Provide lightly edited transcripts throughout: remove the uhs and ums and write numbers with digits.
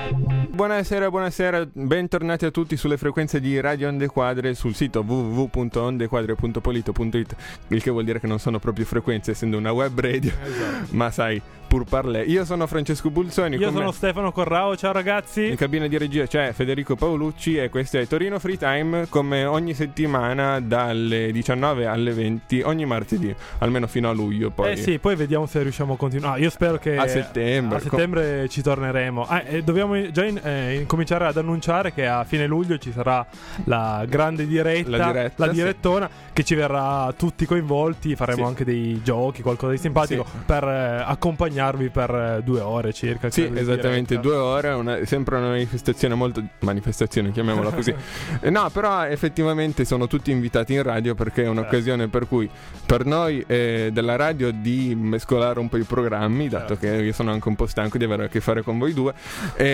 Buonasera, bentornati a tutti sulle frequenze di Radio Onde Quadre sul sito www.ondequadre.polito.it, il che vuol dire che non sono proprio frequenze essendo una web radio, esatto. Ma sai, pur parlè. Io sono Francesco Bulzoni. Io sono Stefano Corrao, ciao ragazzi. In cabina di regia c'è Federico Paolucci e questo è Torino Free Time, come ogni settimana dalle 19 alle 20 ogni martedì, almeno fino a luglio. Poi sì, poi vediamo se riusciamo a continuare. Io spero che a settembre ci torneremo. Dobbiamo già incominciare ad annunciare che a fine luglio ci sarà la grande diretta, la direttona, che ci verrà tutti coinvolti. Faremo anche dei giochi, qualcosa di simpatico per accompagnarvi per 2 ore circa. Sì, esattamente, 2 ore, sempre una manifestazione, chiamiamola così. No, però effettivamente sono tutti invitati in radio, perché è un'occasione per cui per noi della radio di mescolare un po' i programmi, dato che io sono anche un po' stanco di avere a che fare con voi due,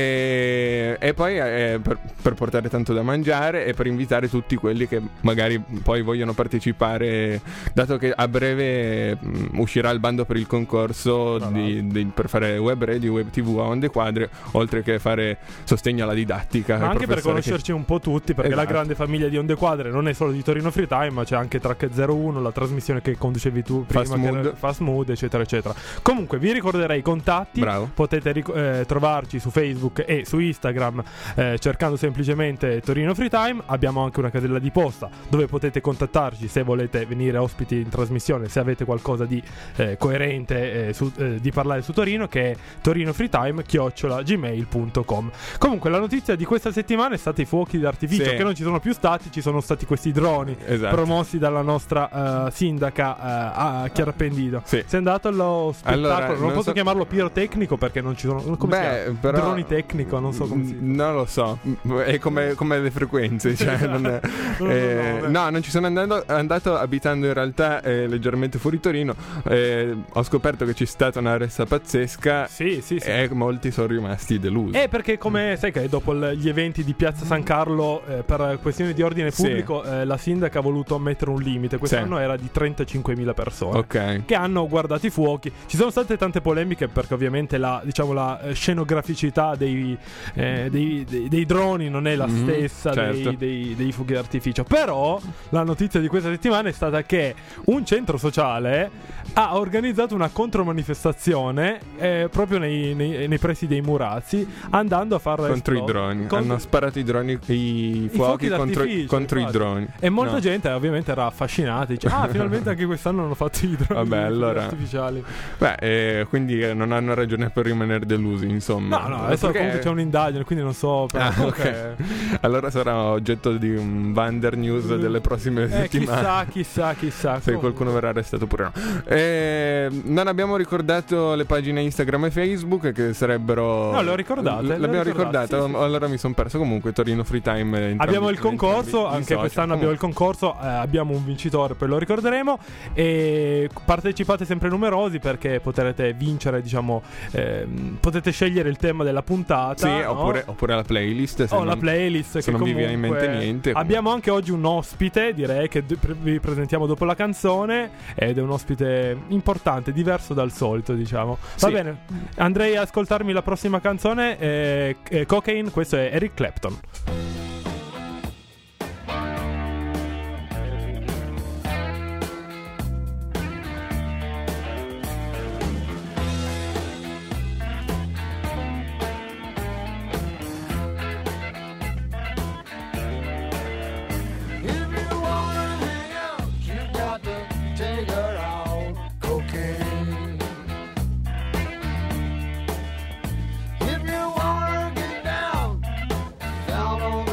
e poi per portare tanto da mangiare e per invitare tutti quelli che magari poi vogliono partecipare, dato che a breve uscirà il bando per il concorso per fare web radio, web tv a Onde Quadre, oltre che fare sostegno alla didattica. Ma anche per conoscerci un po' tutti, perché la grande famiglia di Onde Quadre non è solo di Torino Free Time, ma c'è anche Track 01, la trasmissione che conducevi tu prima, Fast Mood, eccetera eccetera. Comunque vi ricorderei i contatti. Bravo. Potete trovarci su Facebook e su Instagram cercando semplicemente Torino Free Time. Abbiamo anche una casella di posta dove potete contattarci se volete venire ospiti in trasmissione, se avete qualcosa di coerente di parlare su Torino, che è torinofreetime@gmail.com. Comunque la notizia di questa settimana è stata i fuochi d'artificio, che non ci sono più stati, ci sono stati questi droni promossi dalla nostra sindaca a Chiara Pendido. Sei andato allo spettacolo? Non posso chiamarlo pirotecnico perché non ci sono, come però, droni tecnico, non so come si dice. Non lo so, è come le frequenze, cioè non ci sono andato abitando in realtà leggermente fuori Torino. Ho scoperto che c'è stata una ressa pazzesca. Sì. E molti sono rimasti delusi. Perché come sai che dopo gli eventi di Piazza San Carlo per questioni di ordine pubblico la sindaca ha voluto mettere un limite. Quest'anno era di 35.000 persone che hanno guardato i fuochi. Ci sono state tante polemiche perché ovviamente la scenograficità dei droni non è la stessa dei fuochi d'artificio. Però la notizia di questa settimana è stata che un centro sociale ha organizzato una contromanifestazione proprio nei pressi dei Murazzi, andando a far contro i droni. Hanno sparato i fuochi contro i droni. E molta gente ovviamente era affascinata, dice finalmente anche quest'anno hanno fatto i droni artificiali. Quindi non hanno ragione per rimanere delusi, insomma. No, adesso comunque c'è un'indagine, quindi non so allora sarà oggetto di un Vander News delle prossime settimane. Chissà se qualcuno verrà arrestato pure no. Non abbiamo ricordato le pagine Instagram e Facebook, che sarebbero... No, le ho ricordate. L'abbiamo ricordata, sì. Allora mi sono perso. Comunque Torino Free Time abbiamo il concorso, anche quest'anno abbiamo il concorso, abbiamo un vincitore, poi lo ricorderemo. E partecipate sempre numerosi, perché potrete vincere, potete scegliere il tema della puntata, oppure la playlist, la playlist, se non vi viene in mente niente. Abbiamo anche oggi un ospite, direi, che vi presentiamo dopo la canzone, ed è un ospite importante, diverso dal solito, Va bene, andrei a ascoltarmi la prossima canzone, Cocaine. Questo è Eric Clapton. If you wanna get down on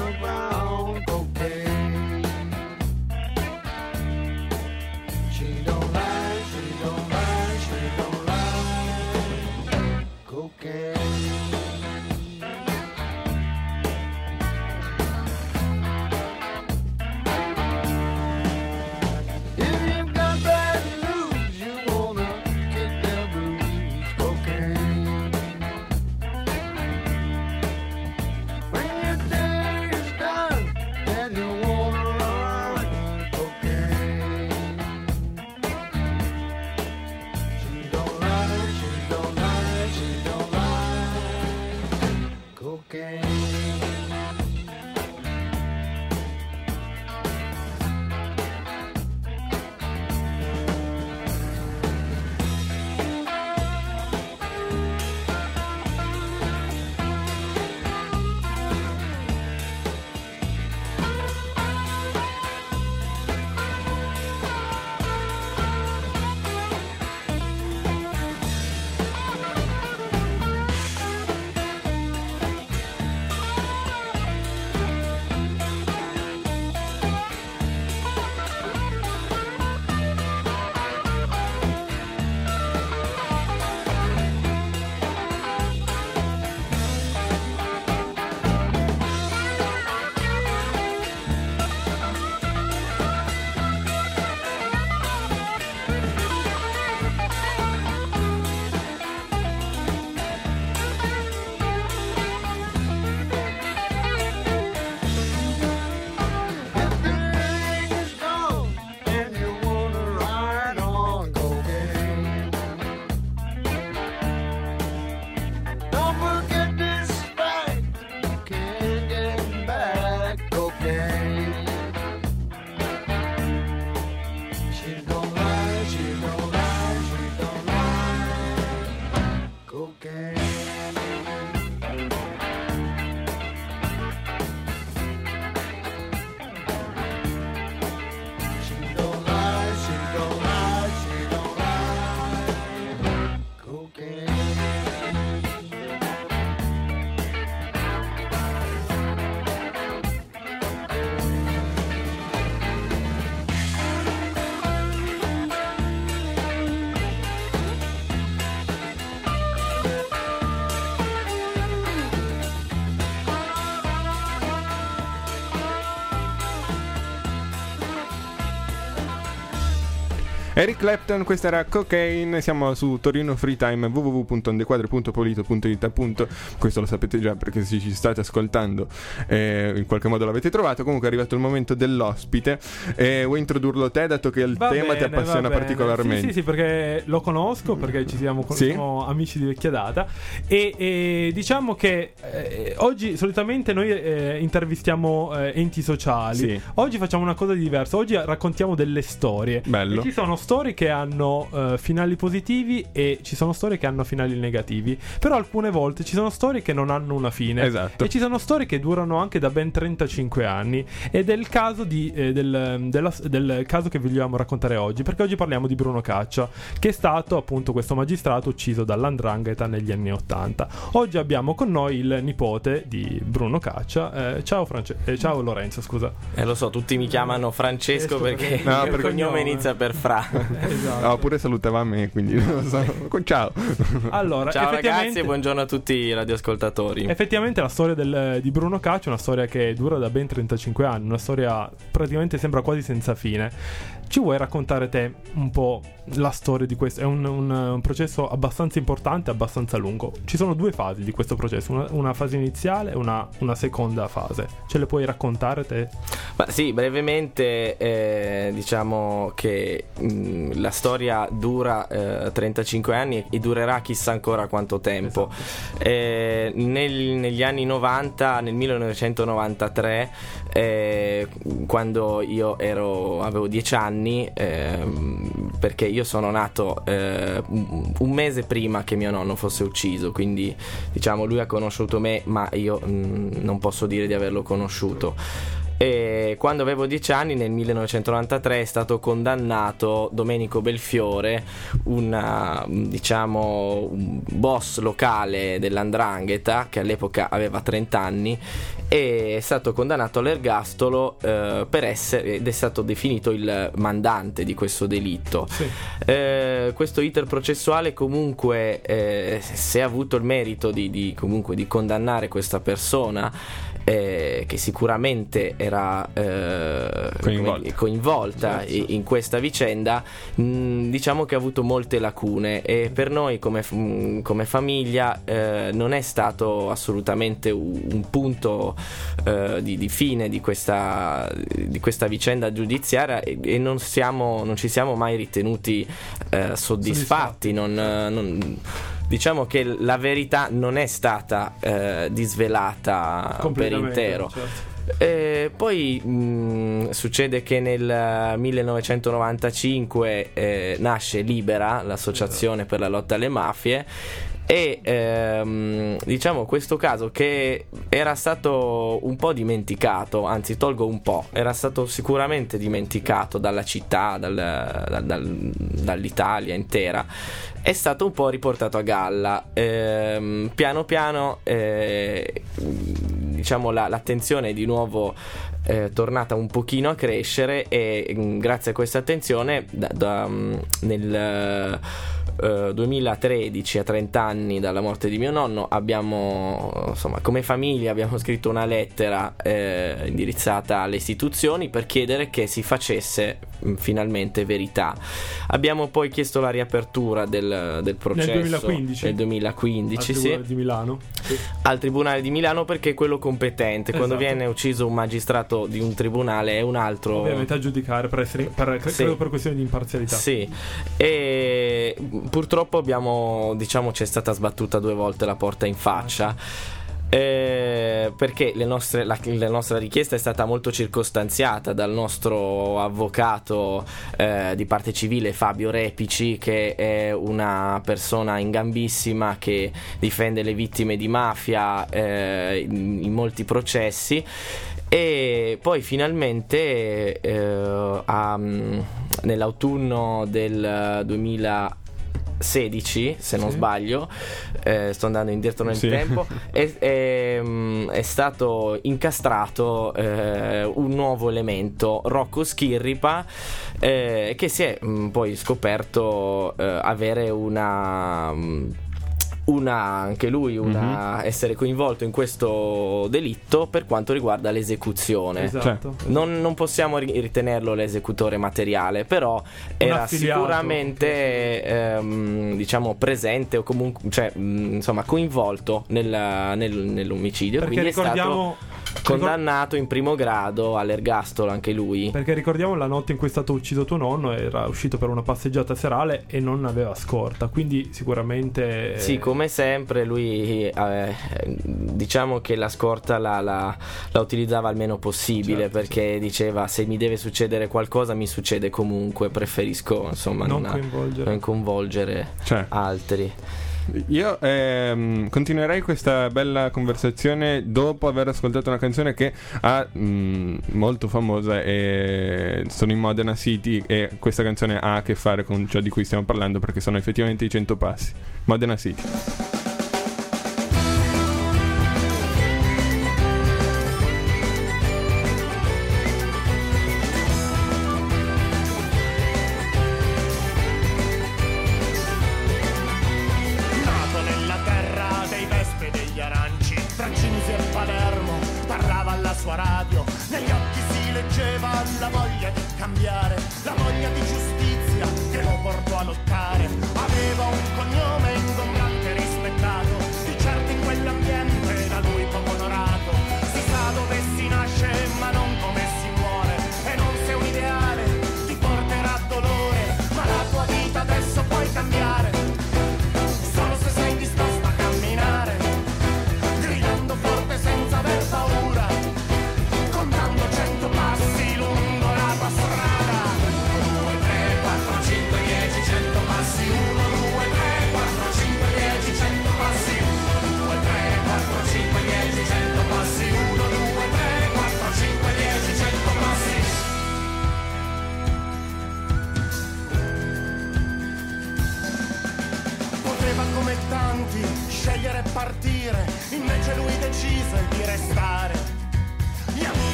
Eric Clapton, questa era Cocaine. Siamo su Torino Free Time, www.ondequadre.polito.it, appunto. Questo lo sapete già perché se ci state ascoltando in qualche modo l'avete trovato. Comunque è arrivato il momento dell'ospite vuoi introdurlo te, dato che il tema ti appassiona particolarmente? Sì, perché lo conosco, perché siamo amici di vecchia data e diciamo che oggi solitamente noi intervistiamo enti sociali. Sì. Oggi facciamo una cosa diversa, oggi raccontiamo delle storie. Bello. E ci sono storie che hanno finali positivi e ci sono storie che hanno finali negativi, però alcune volte ci sono storie che non hanno una fine. Esatto. E ci sono storie che durano anche da ben 35 anni ed è il caso del caso che vogliamo raccontare oggi, perché oggi parliamo di Bruno Caccia, che è stato appunto questo magistrato ucciso dall''ndrangheta negli anni 80. Oggi abbiamo con noi il nipote di Bruno Caccia. Ciao Lorenzo, scusa. Lo so, tutti mi chiamano Francesco perché il cognome inizia per Fra. Esatto. Oppure salutava me, quindi non lo so. Ciao. Allora, ciao ragazzi e buongiorno a tutti i radioascoltatori. Effettivamente la storia di Bruno Caccia è una storia che dura da ben 35 anni, una storia praticamente sembra quasi senza fine. Ci vuoi raccontare te un po' la storia di questo? È un processo abbastanza importante, abbastanza lungo. Ci sono due fasi di questo processo, una fase iniziale e una seconda fase. Ce le puoi raccontare te? Sì, brevemente diciamo che la storia dura 35 anni e durerà chissà ancora quanto tempo. Esatto. Negli anni 90, nel 1993, quando io avevo 10 anni, perché io sono nato un mese prima che mio nonno fosse ucciso, quindi diciamo lui ha conosciuto me, ma io non posso dire di averlo conosciuto. E quando avevo 10 anni, nel 1993, è stato condannato Domenico Belfiore, un boss locale dell''ndrangheta che all'epoca aveva 30 anni, e è stato condannato all'ergastolo ed è stato definito il mandante di questo delitto. Sì. Questo iter processuale comunque si è avuto il merito di condannare questa persona, che sicuramente era coinvolta in questa vicenda. Diciamo che ha avuto molte lacune e per noi come famiglia non è stato assolutamente un punto di fine di questa vicenda giudiziaria e non ci siamo mai ritenuti soddisfatti. diciamo che la verità non è stata disvelata per intero. Certo. Poi succede che nel 1995 nasce Libera, l'associazione per la lotta alle mafie, e diciamo questo caso che era stato un po' dimenticato, anzi tolgo un po', era stato sicuramente dimenticato dalla città, dall'Italia intera, è stato un po' riportato a galla. Piano piano diciamo l'attenzione è di nuovo tornata un pochino a crescere, e grazie a questa attenzione nel 2013, a 30 anni dalla morte di mio nonno, abbiamo, insomma, come famiglia abbiamo scritto una lettera indirizzata alle istituzioni per chiedere che si facesse finalmente verità. Abbiamo poi chiesto la riapertura del processo nel 2015 al Tribunale di Milano. Sì. Al Tribunale di Milano, perché è quello competente. Esatto. Quando viene ucciso un magistrato di un tribunale è un altro, ovviamente, a giudicare sì. credo per questioni di imparzialità. Sì. E purtroppo c'è stata sbattuta 2 volte la porta in faccia, perché la nostra richiesta è stata molto circostanziata dal nostro avvocato di parte civile Fabio Repici, che è una persona in gambissima che difende le vittime di mafia in molti processi. E poi finalmente nell'autunno del 2016, se non sbaglio, sto andando indietro nel tempo, è stato incastrato un nuovo elemento, Rocco Schirripa, che si è poi scoperto avere anche lui essere coinvolto in questo delitto per quanto riguarda l'esecuzione. Esatto. Non possiamo ritenerlo l'esecutore materiale, però era sicuramente diciamo presente, o comunque insomma coinvolto nell'omicidio. Perché quindi è stato condannato in primo grado all'ergastolo anche lui. Perché ricordiamo, la notte in cui è stato ucciso tuo nonno era uscito per una passeggiata serale e non aveva scorta, quindi sicuramente sì, come sempre lui diciamo che la scorta la utilizzava il meno possibile, certo, perché diceva: se mi deve succedere qualcosa mi succede comunque, preferisco insomma non coinvolgere altri. Io continuerei questa bella conversazione dopo aver ascoltato una canzone che molto famosa, e sono in Modena City, e questa canzone ha a che fare con ciò di cui stiamo parlando, perché sono effettivamente i 100 passi. Modena City.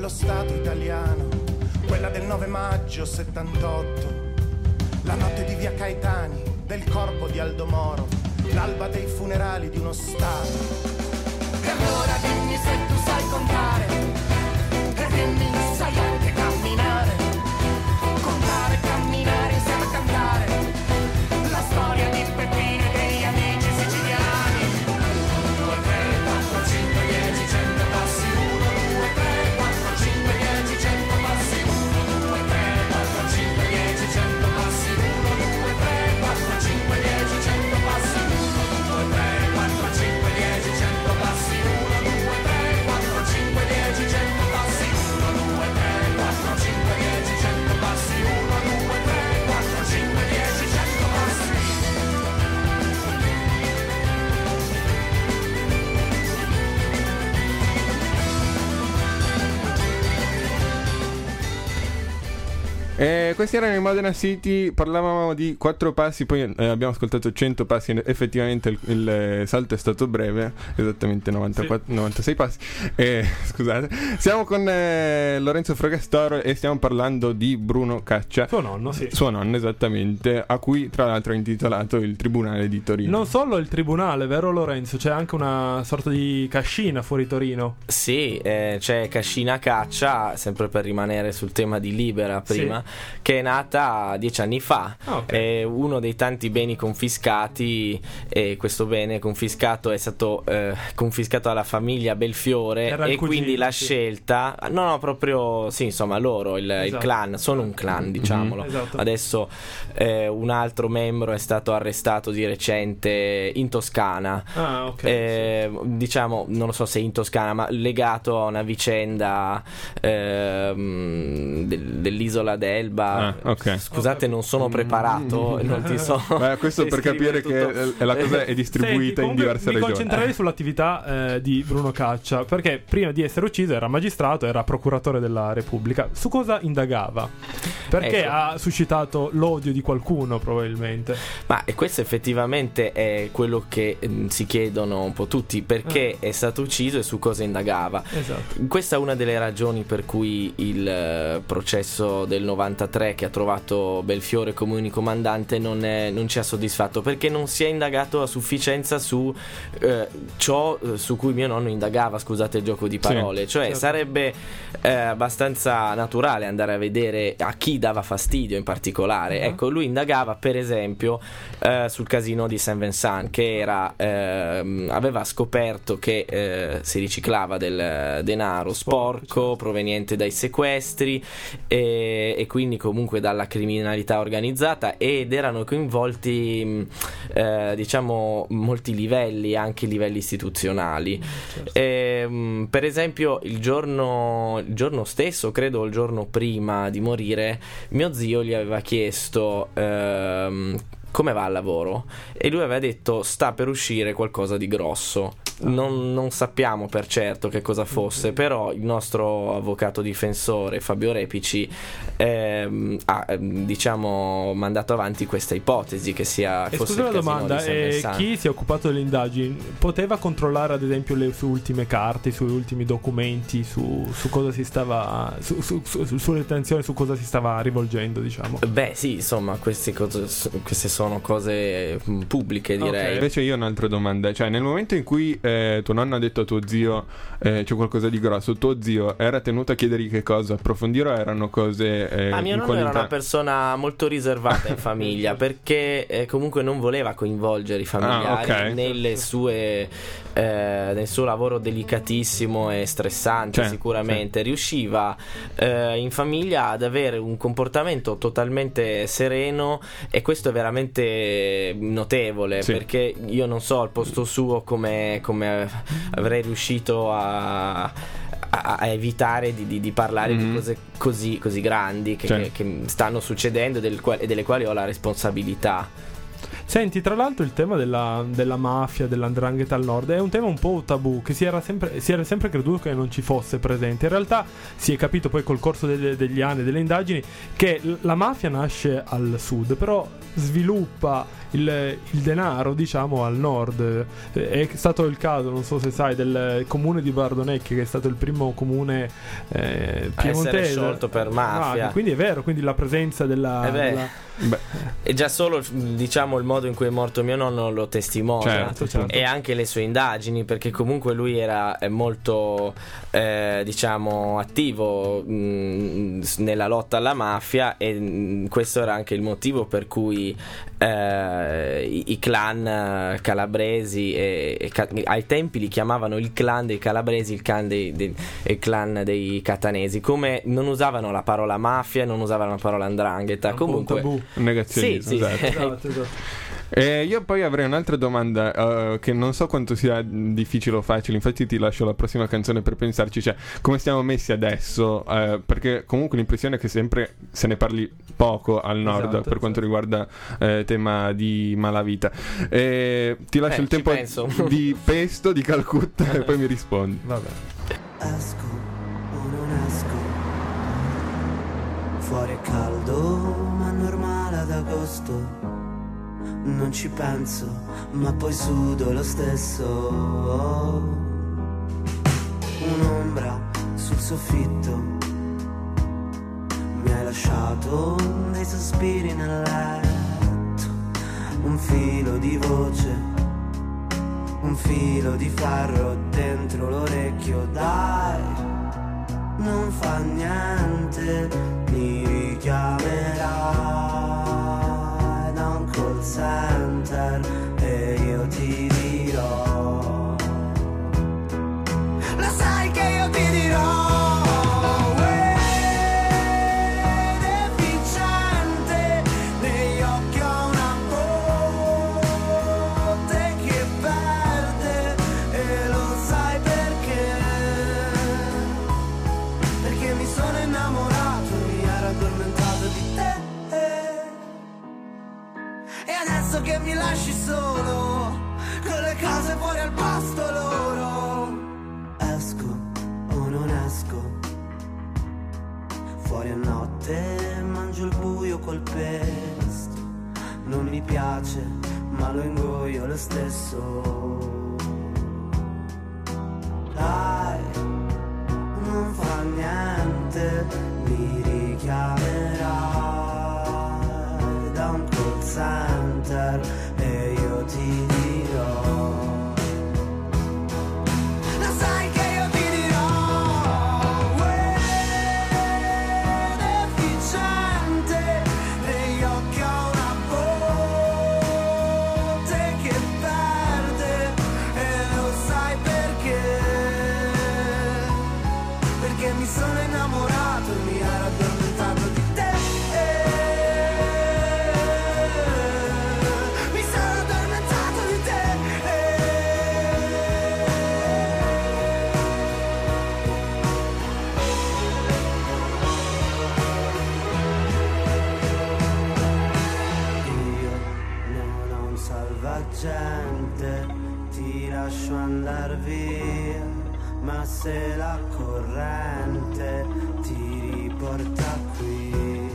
dello Stato italiano, quella del 9 maggio 78, la notte di via Caetani, del corpo di Aldo Moro, l'alba dei funerali di uno Stato. E allora dimmi se tu sai contare, e dimmi sai anche camminare, contare, camminare insieme a cantare, la storia di Peppino e degli amici siciliani. 1, 2, 3, 4, 5, 10, 100 passi, 1, 2, 3, 4, 5, 10, 100 passi, 1, 2, 3, 4, 5, 10, 100 passi, 1, 2, 3, 4, 5, 10, 100 passi, 1, 2, 3, 4, 5, 10, 100 passi, 1, 2, 3, 4, 5, 10, 100 passi, 1, 2, 3, 4, 5, 10, 100 passi, 1, 2, 3, 4, 5, 10, 100 passi. Questi erano i Modena City, parlavamo di 4 passi, poi abbiamo ascoltato 100 passi, effettivamente il salto è stato breve, esattamente 96 passi. Scusate, siamo con Lorenzo Fragastoro e stiamo parlando di Bruno Caccia. Suo nonno, sì. Suo nonno, esattamente, a cui tra l'altro è intitolato il Tribunale di Torino. Non solo il tribunale, vero Lorenzo? C'è anche una sorta di cascina fuori Torino. Sì, c'è Cascina Caccia, sempre per rimanere sul tema di Libera prima, che è nata 10 anni fa. È uno dei tanti beni confiscati, e questo bene confiscato è stato confiscato alla famiglia Belfiore, e quindi la scelta proprio sì, insomma, loro il clan, sono un clan, diciamolo. Adesso un altro membro è stato arrestato di recente in Toscana, diciamo, non lo so se in Toscana, ma legato a una vicenda dell'isola d'Elba. Scusate, non sono preparato, non ti so. Questo per capire tutto. Che la cosa è distribuita in diverse regioni. Mi concentrerei sull'attività di Bruno Caccia, perché prima di essere ucciso era magistrato, era procuratore della Repubblica. Su cosa indagava? Perché ha suscitato l'odio di qualcuno, probabilmente. Ma questo effettivamente è quello che si chiedono un po' tutti, perché è stato ucciso e su cosa indagava. Questa è una delle ragioni per cui il processo del 93, che ha trovato Belfiore come unico mandante, non ci ha soddisfatto, perché non si è indagato a sufficienza su ciò su cui mio nonno indagava, scusate il gioco di parole, sarebbe abbastanza naturale andare a vedere a chi dava fastidio in particolare. Ecco, lui indagava per esempio sul casino di Saint Vincent, che aveva scoperto che si riciclava del denaro sporco proveniente dai sequestri e quindi comunque dalla criminalità organizzata, ed erano coinvolti diciamo molti livelli, anche livelli istituzionali. Per esempio il giorno stesso, credo il giorno prima di morire, mio zio gli aveva chiesto come va al lavoro, e lui aveva detto sta per uscire qualcosa di grosso. Non sappiamo per certo che cosa fosse, però il nostro avvocato difensore Fabio Repici ha diciamo mandato avanti questa ipotesi che sia fosse scusa, la domanda è: chi si è occupato delle indagini poteva controllare ad esempio le sue ultime carte, i suoi ultimi documenti su cosa si stava sulle tensioni, su cosa si stava rivolgendo, diciamo? Beh sì, insomma queste sono cose pubbliche, direi. Invece io ho un'altra domanda, cioè nel momento in cui tuo nonno ha detto a tuo zio c'è qualcosa di grosso, tuo zio era tenuto a chiedergli che cosa, approfondire, o erano cose mio nonno era una persona molto riservata in famiglia, perché comunque non voleva coinvolgere i familiari nel suo lavoro delicatissimo e stressante. Sicuramente riusciva in famiglia ad avere un comportamento totalmente sereno, e questo è veramente notevole, perché io non so al posto suo come avrei riuscito a evitare di parlare di cose così grandi che stanno succedendo e delle quali ho la responsabilità. Senti, tra l'altro il tema della mafia, dell''ndrangheta al nord è un tema un po' tabù, che si era sempre creduto che non ci fosse presente. In realtà si è capito poi col corso degli anni, delle indagini, che la mafia nasce al sud, però sviluppa il denaro, diciamo, al nord. È stato il caso, non so se sai, del comune di Bardonecchia, che è stato il primo comune piemontese sciolto per mafia. Quindi è vero, quindi la presenza della... E già solo, diciamo, il modo in cui è morto mio nonno lo testimonia, certo. E anche le sue indagini, perché comunque lui era molto diciamo attivo nella lotta alla mafia, e questo era anche il motivo per cui i clan calabresi ai tempi li chiamavano il clan dei calabresi, il clan dei catanesi, come non usavano la parola mafia, non usavano la parola 'ndrangheta, comunque negazionismo. Sì. Esatto. Io poi avrei un'altra domanda che non so quanto sia difficile o facile, infatti ti lascio la prossima canzone per pensarci, cioè come stiamo messi adesso, perché comunque l'impressione è che sempre se ne parli poco al nord, per quanto riguarda tema di malavita. Ti lascio il tempo di Pesto di Calcutta e poi mi rispondi. Vabbè. Esco o non esco, fuori è caldo ma normale ad agosto. Non ci penso, ma poi sudo lo stesso. Un'ombra sul soffitto, mi hai lasciato dei sospiri nel letto. Un filo di voce, un filo di ferro dentro l'orecchio. Dai, non fa niente, mi richiamerai da un call center e io ti dirò, lo sai che io ti dirò. Che mi lasci solo con le cose fuori al pasto loro. Esco o non esco, fuori a notte mangio il buio col pesto. Non mi piace ma lo ingoio lo stesso. Dai, non fa niente, mi richiamerai da un call center e io ti dirò, lo sai che io ti dirò, deficiente, negli occhi ho una botte che perde e lo sai perché mi sono innamorato e mi ero addormentato di te. Gente, ti lascio andar via, ma se la corrente ti riporta qui,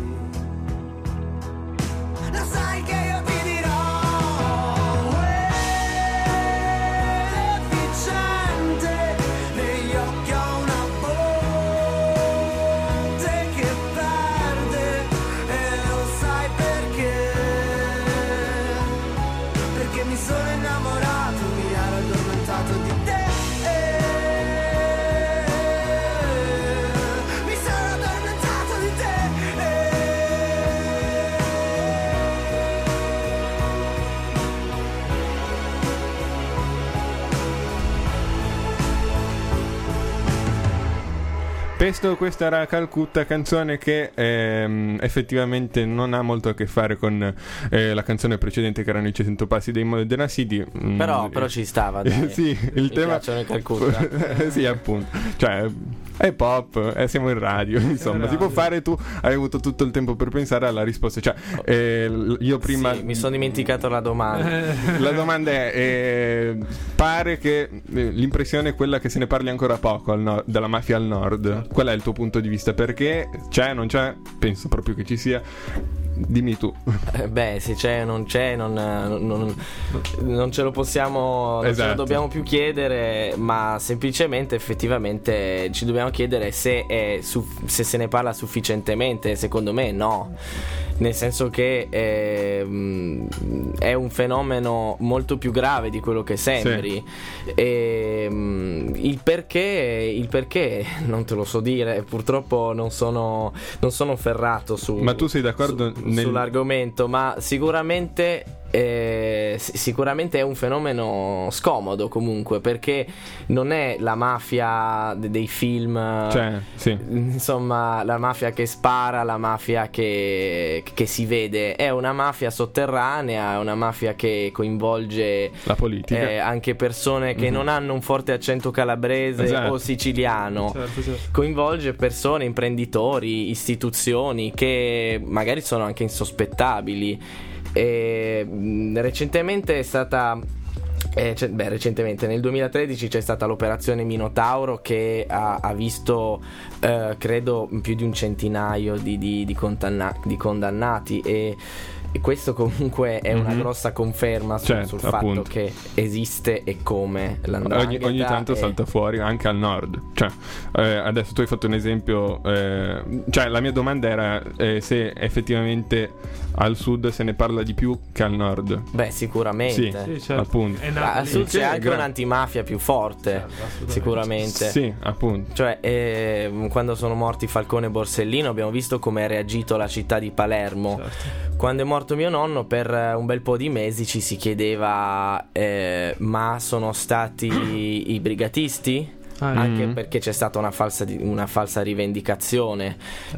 lo sai che io ti dirò, deficiente, negli occhi ho una botte che perde e lo sai perché mi sono innamorato, mi ero addormentato di te. Mi sono addormentato di te. Pesto, questa era Calcutta, canzone che effettivamente non ha molto a che fare con la canzone precedente che erano i 100 passi dei Modena City. Però ci stava, dai. Sì, il tema piacciono Calcutta. sì, appunto. Cioè, è pop, siamo in radio, insomma, si può fare, tu hai avuto tutto il tempo per pensare alla risposta. Cioè, io prima mi sono dimenticato la domanda. La domanda è pare che l'impressione è quella che se ne parli ancora poco della mafia al nord. Qual è il tuo punto di vista? Perché c'è, non c'è? Penso proprio che ci sia. dimmi tu. Beh, se c'è o non c'è, non ce lo possiamo, non ce lo dobbiamo più chiedere, ma semplicemente effettivamente ci dobbiamo chiedere se se ne parla sufficientemente. Secondo me no, nel senso che è un fenomeno molto più grave di quello che sembri. E il perché non te lo so dire, purtroppo non sono ferrato su. Ma tu sei d'accordo sull'argomento, ma sicuramente è un fenomeno scomodo comunque, perché non è la mafia dei film, insomma, la mafia che spara, la mafia che si vede, è una mafia sotterranea, è una mafia che coinvolge la politica, anche persone che non hanno un forte accento calabrese o siciliano, certo. Coinvolge persone, imprenditori, istituzioni che magari sono anche insospettabili. Recentemente è stata recentemente nel 2013 c'è stata l'operazione Minotauro, che ha visto credo più di un centinaio di condannati, e questo comunque è una grossa conferma sul fatto che esiste e come l''ndrangheta. Ogni tanto salta fuori anche al nord. Adesso tu hai fatto un esempio, la mia domanda era se effettivamente al sud se ne parla di più che al nord. Beh, sicuramente. Sì, certo. Appunto. Al sud c'è anche un'antimafia più forte, sicuramente. Sì, appunto. Quando sono morti Falcone e Borsellino abbiamo visto come ha reagito la città di Palermo. Certo. Quando è morto mio nonno, per un bel po' di mesi ci si chiedeva ma sono stati i brigatisti? Anche perché c'è stata una falsa rivendicazione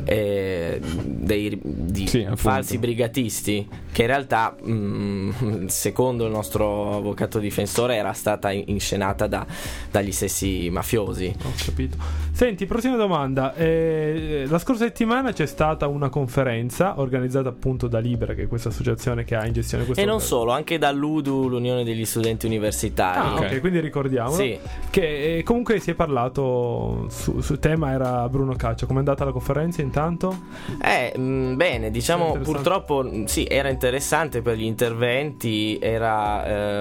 di falsi brigatisti, che in realtà secondo il nostro avvocato difensore era stata inscenata dagli stessi mafiosi. Ho capito. Senti, prossima domanda. La scorsa settimana c'è stata una conferenza organizzata appunto da Libera, che è questa associazione che ha in gestione questo, e non solo, anche dall'UDU, l'Unione degli Studenti Universitari. Ok, quindi ricordiamolo. Sì. Che comunque si è parlato sul tema, era Bruno Caccia. Com'è andata la conferenza intanto? Bene, diciamo, purtroppo sì, era interessante per gli interventi, era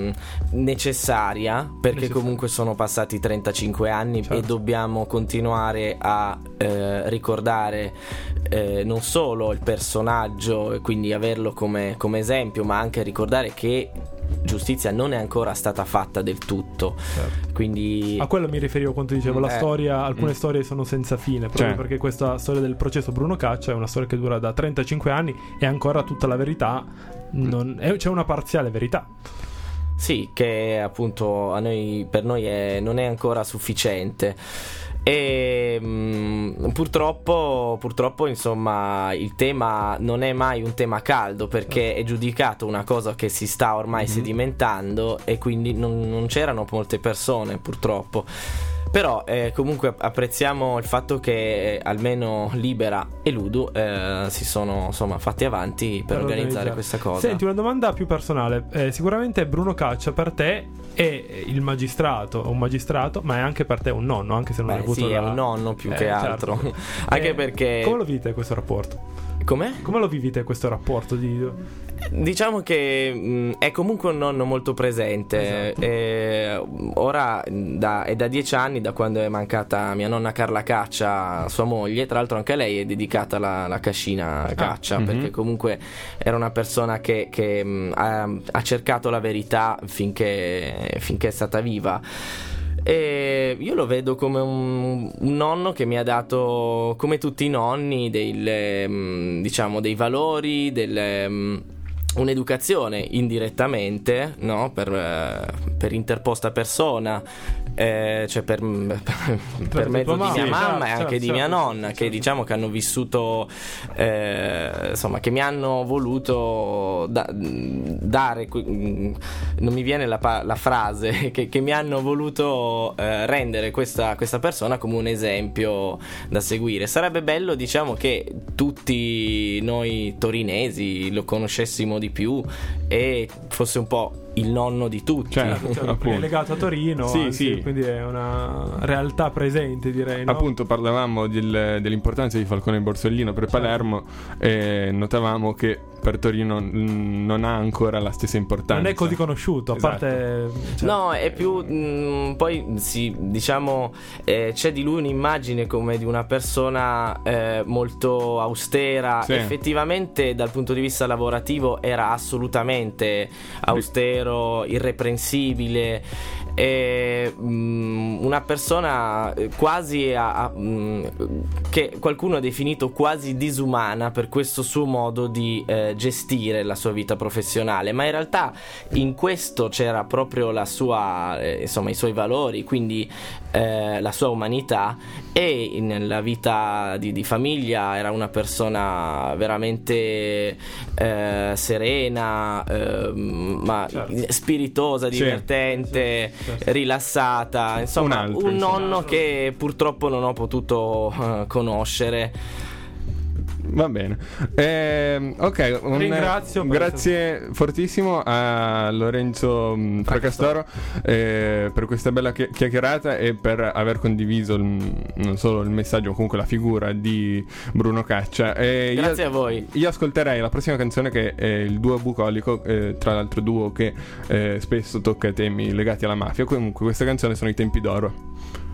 necessaria, perché comunque sono passati 35 anni, certo. E dobbiamo continuare a ricordare non solo il personaggio e quindi averlo come esempio, ma anche ricordare che giustizia non è ancora stata fatta del tutto, certo. Quindi a quello mi riferivo quando dicevo la storia, alcune storie sono senza fine, proprio perché questa storia del processo Bruno Caccia è una storia che dura da 35 anni e ancora tutta la verità c'è una parziale verità. Sì, che appunto per noi non è ancora sufficiente. E purtroppo insomma il tema non è mai un tema caldo, perché è giudicato una cosa che si sta ormai sedimentando, e quindi non c'erano molte persone, purtroppo. Però comunque apprezziamo il fatto che almeno Libera e l'UDU si sono fatti avanti per organizzare questa cosa. Senti, una domanda più personale. Sicuramente Bruno Caccia per te è un magistrato, ma è anche per te un nonno, anche se non hai avuto è un nonno più che altro. Certo. Anche perché come lo vivete questo rapporto? Come lo vivete questo rapporto Diciamo che è comunque un nonno molto presente. Esatto. Ora è da 10 anni, da quando è mancata mia nonna Carla Caccia, sua moglie. Tra l'altro anche lei è dedicata alla cascina Caccia, perché comunque era una persona che ha cercato la verità finché è stata viva. E io lo vedo come un nonno che mi ha dato, come tutti i nonni, dei valori, un'educazione indirettamente, no? Per interposta persona, per mezzo di mia mamma e anche di mia nonna, che diciamo che hanno vissuto, che mi hanno voluto dare, non mi viene la frase, che mi hanno voluto rendere questa persona come un esempio da seguire. Sarebbe bello, diciamo, che tutti noi torinesi lo conoscessimo di più e fosse un po' il nonno di tutti. Certo, è legato a Torino, sì. Quindi è una realtà presente, direi, no? Appunto parlavamo dell'importanza di Falcone Borsellino per Palermo, e notavamo che per Torino non ha ancora la stessa importanza. Non è così conosciuto, a parte... No, è più... poi diciamo c'è di lui un'immagine come di una persona molto austera. Sì. Effettivamente dal punto di vista lavorativo era assolutamente austero, irreprensibile, una persona quasi che qualcuno ha definito quasi disumana per questo suo modo di gestire la sua vita professionale, ma in realtà in questo c'era proprio la sua insomma i suoi valori, quindi la sua umanità, e nella vita di famiglia era una persona veramente serena, ma spiritosa, divertente, rilassata, insomma un nonno che purtroppo non ho potuto conoscere. Va bene, ok, ringrazio, grazie fortissimo a Lorenzo Fracastoro per questa bella chiacchierata e per aver condiviso non solo il messaggio, ma comunque la figura di Bruno Caccia. Grazie a voi. Io ascolterei la prossima canzone, che è il duo bucolico, tra l'altro duo che spesso tocca temi legati alla mafia. Comunque questa canzone sono I tempi d'oro.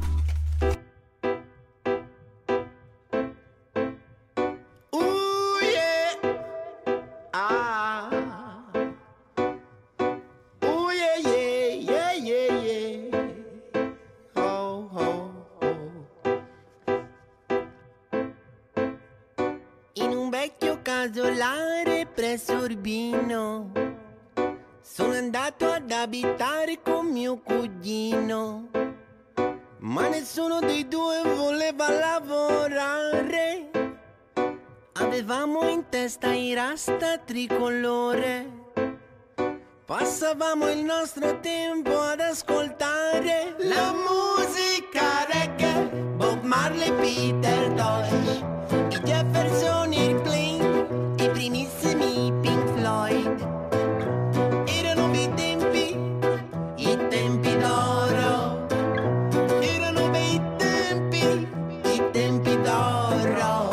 casolare presso Urbino. Sono andato ad abitare con mio cugino, ma nessuno dei due voleva lavorare. Avevamo in testa i rasta tricolore. Passavamo il nostro tempo ad ascoltare la musica reggae, Bob Marley, Peter Tosh, i Jefferson, i Plain, i primissimi Pink Floyd. Erano bei tempi, i tempi d'oro. Erano bei tempi, i tempi d'oro.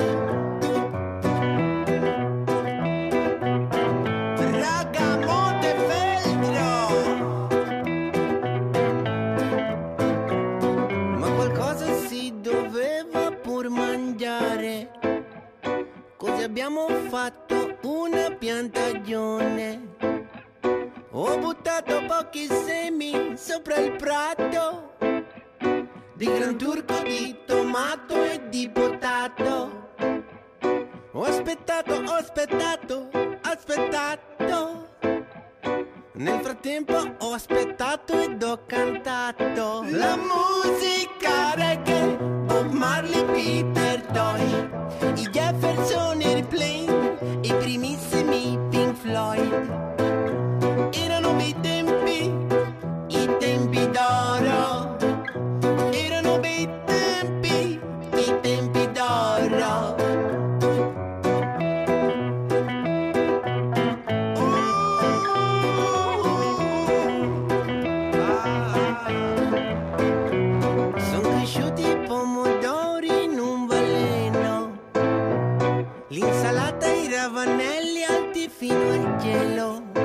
Raga Montefeltro. Ma qualcosa si doveva pur mangiare. Così abbiamo fatto una piantagione. Ho buttato pochi semi sopra il prato di gran turco, di tomato e di potato. Ho aspettato. Nel frattempo ho aspettato ed ho cantato la musica reggae, Bob Marley, Peter Tosh, i Jefferson, i Plain, i primissimi Pink Floyd. Erano bei tempi, i tempi d'oro. Erano bei tempi, i tempi d'oro. Sono cresciuti i pomodori in un baleno, l'insalata e i ravanelli alti fino al cielo.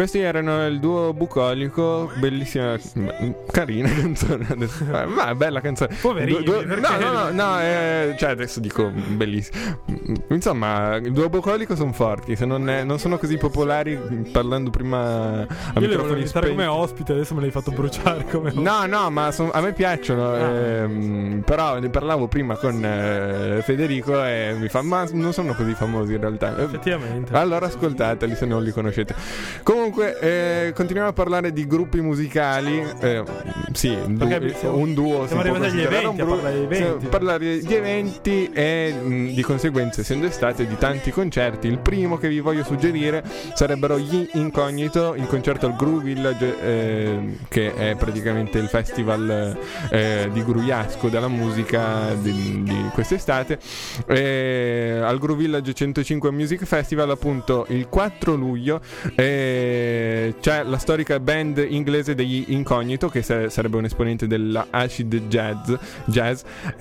Questi erano il duo bucolico, bellissima, carina canzone. Ma bella canzone. Poverini, no, cioè adesso dico bellissima. Insomma, il duo bucolico sono forti, se non sono così popolari, parlando prima a microfoni spenti. Come ospite, adesso me l'hai fatto bruciare come No, ma a me piacciono, però ne parlavo prima con Federico e mi fa: ma non sono così famosi in realtà. Effettivamente. Allora ascoltateli se non li conoscete. Comunque continuiamo a parlare di gruppi musicali. Sì, un duo. Siamo arrivati agli eventi, parlare di eventi e di conseguenza, essendo estate, di tanti concerti. Il primo che vi voglio suggerire sarebbero gli Incognito, il concerto al Groove Village, che è praticamente il festival di Grugliasco della musica di quest'estate, al Groove Village 105 Music Festival, appunto il 4 luglio. C'è la storica band inglese degli Incognito, che sarebbe un esponente della acid jazz.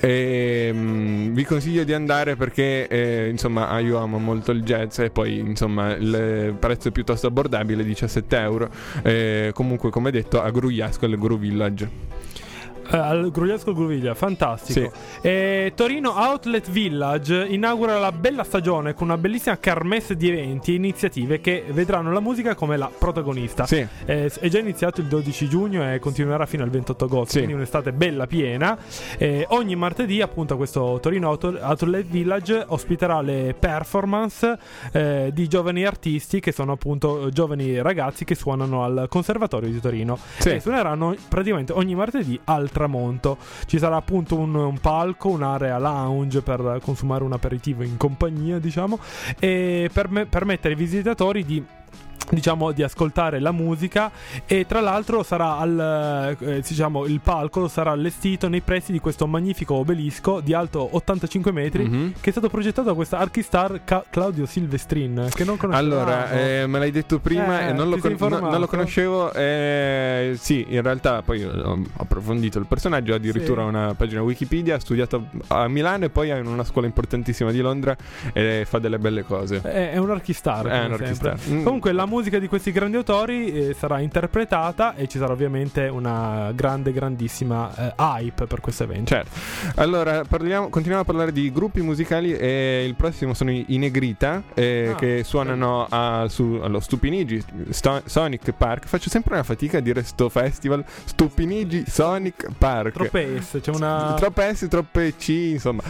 Vi consiglio di andare perché insomma io amo molto il jazz e poi insomma il prezzo è piuttosto abbordabile, 17 euro. Comunque, come detto, a Grugliasco al Groove Village. Al Grugliasco Gruviglia, fantastico. Sì. Torino Outlet Village inaugura la bella stagione con una bellissima kermesse di eventi e iniziative che vedranno la musica come la protagonista. Sì. È già iniziato il 12 giugno e continuerà fino al 28 agosto, sì. Quindi un'estate bella piena. Ogni martedì, appunto, questo Torino Outlet Village ospiterà le performance di giovani artisti che sono appunto giovani ragazzi che suonano al Conservatorio di Torino. Sì. E suoneranno praticamente ogni martedì al tramonto. Ci sarà appunto un palco, un'area lounge per consumare un aperitivo in compagnia, diciamo, e permettere ai visitatori di ascoltare la musica. E tra l'altro sarà il palco sarà allestito nei pressi di questo magnifico obelisco di alto 85 metri, che è stato progettato da questa archistar Claudio Silvestrin, che non conoscevo. Allora, me l'hai detto prima e non lo conoscevo. Sì, in realtà poi ho approfondito il personaggio, addirittura una pagina Wikipedia, ha studiato a Milano e poi in una scuola importantissima di Londra e fa delle belle cose. È un archistar. Comunque la musica di questi grandi autori sarà interpretata e ci sarà ovviamente una grandissima hype per questo evento. Certo. Allora continuiamo a parlare di gruppi musicali e il prossimo sono i Negrita, che suonano allo Stupinigi Sonic Park. Faccio sempre una fatica a dire sto festival, Stupinigi Sonic Park. Troppe S, c'è una troppe S, troppe C, insomma.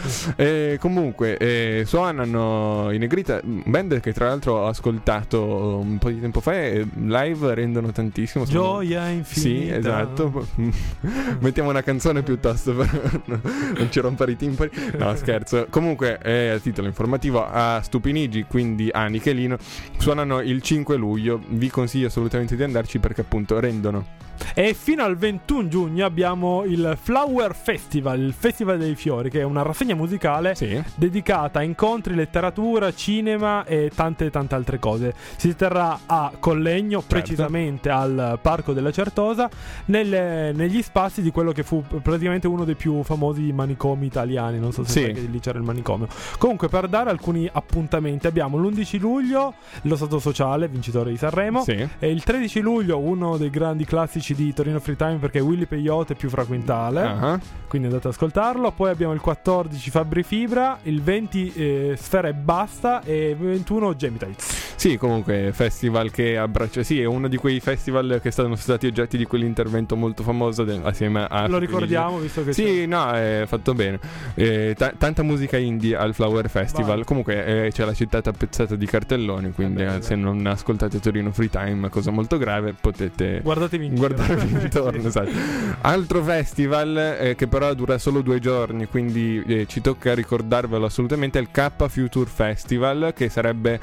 Comunque suonano i Negrita, band che tra l'altro ho ascoltato un po' di tempo fa e live rendono tantissimo. Gioia infinita. Sì, esatto. Mettiamo una canzone piuttosto per non ci rompere i timpani. No, scherzo. Comunque a titolo informativo, a Stupinigi, quindi a Nichelino, suonano il 5 luglio. Vi consiglio assolutamente di andarci perché appunto rendono. E fino al 21 giugno abbiamo il Flower Festival, il Festival dei Fiori, che è una rassegna musicale dedicata a incontri, letteratura, cinema e tante altre cose. Si terrà a Collegno, precisamente al Parco della Certosa, negli spazi di quello che fu praticamente uno dei più famosi manicomi italiani. Non so se sai che lì c'era il manicomio. Comunque, per dare alcuni appuntamenti, abbiamo l'11 luglio lo Stato Sociale, vincitore di Sanremo, e il 13 luglio uno dei grandi classici di Torino Free Time, perché Willy Peyote è più frequentale, quindi andate ad ascoltarlo. Poi abbiamo il 14 Fabri Fibra, il 20 Sfera e Basta e il 21 Gemitites. Sì, comunque festival che abbraccia, è uno di quei festival che sono stati oggetti di quell'intervento molto famoso assieme a lo ricordiamo, visto che è fatto bene. Tanta musica indie al Flower Festival. Comunque c'è la città tappezzata di cartelloni, quindi se non ascoltate Torino Free Time, cosa molto grave, potete guardarvi intorno. Esatto. Altro festival che però dura solo 2 giorni, quindi ci tocca ricordarvelo assolutamente, è il K Future Festival, che sarebbe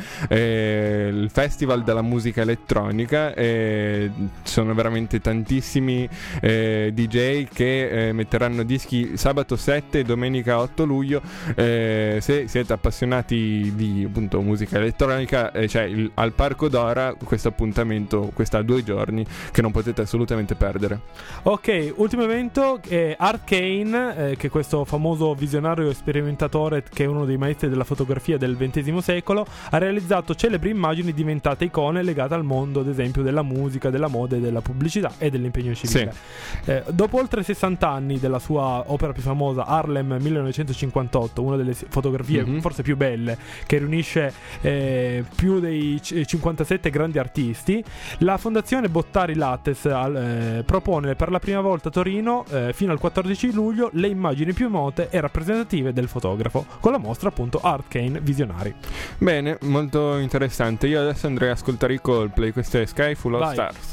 il festival della musica elettronica. Sono veramente tantissimi DJ che metteranno dischi sabato 7 e domenica 8 luglio. Se siete appassionati di appunto musica elettronica, c'è al Parco Dora questo appuntamento, questa 2 giorni che non potete assolutamente perdere. Ok, ultimo evento è Arcane, che è questo famoso visionario e sperimentatore che è uno dei maestri della fotografia del XX secolo, ha realizzato celebri immagini diventate icone legate al mondo, ad esempio, della musica, della moda e della pubblicità e dell'impegno civile. Dopo oltre 60 anni della sua opera più famosa, Harlem 1958, una delle fotografie forse più belle, che riunisce più dei 57 grandi artisti, la Fondazione Bottari Lattes propone per la prima volta a Torino, fino al 14 luglio, le immagini più note e rappresentative del fotografo, con la mostra appunto Art Kane Visionari. Bene, molto interessante. Io adesso andrei a ascoltare i Coldplay, questo è Sky Full of Stars.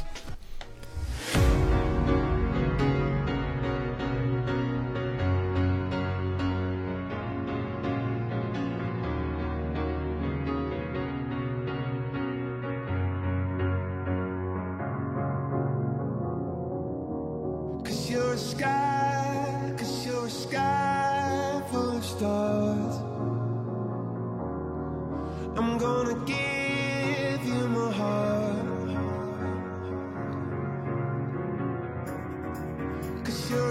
I'm gonna give you my heart, 'cause you're a